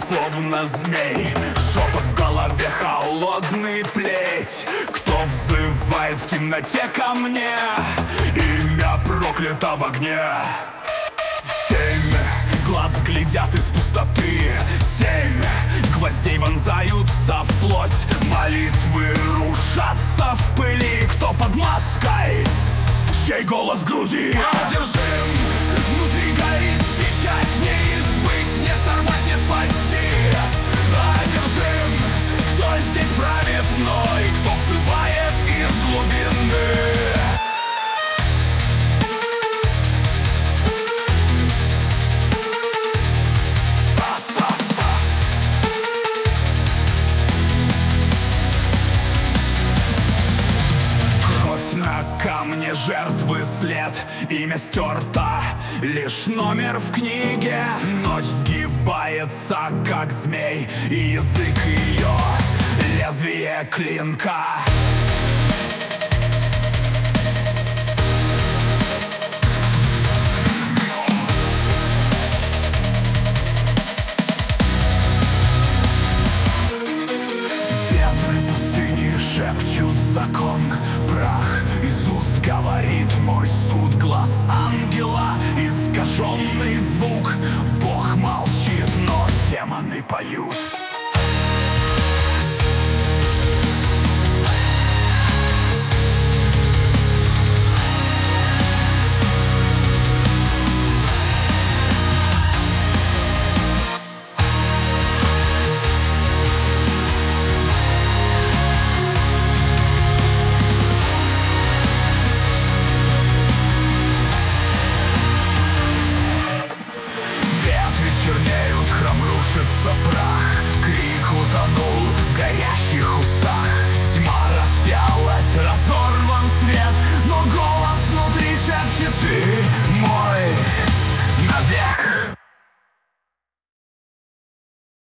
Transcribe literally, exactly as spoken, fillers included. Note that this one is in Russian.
словно змей. Шепот в голове, холодный плеть. Кто взывает в темноте ко мне? Имя проклято в огне. Семь глаз глядят из пустоты. Семь гвоздей вонзаются в плоть. Молитвы рушатся в пыли. Кто под маской? Чей голос в груди? Одержим, внутри горит печать. Не избыть, не сорвать, не спасти. Одержим, кто здесь правит мной? Кто взывает из глубины? Камне жертвы след, имя стерто, лишь номер в книге. Ночь сгибается, как змей, и язык ее — лезвие клинка. Ветры пустыни шепчут закон. Прах из уст говорит мой суд. Глаз ангела, искаженный звук. Бог молчит, но демоны поют.